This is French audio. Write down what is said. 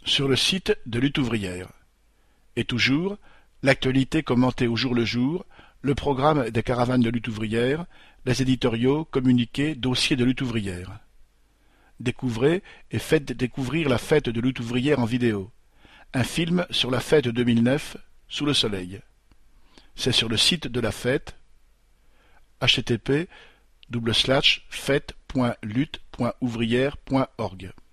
sur le site de Lutte ouvrière. Et toujours, l'actualité commentée au jour le jour, le programme des caravanes de lutte ouvrière, les éditoriaux, communiqués, dossiers de lutte ouvrière. Découvrez et faites découvrir la fête de lutte ouvrière en vidéo. Un film sur la fête 2009, sous le soleil. C'est sur le site de la fête, http://fête.lutte.ouvrière.org.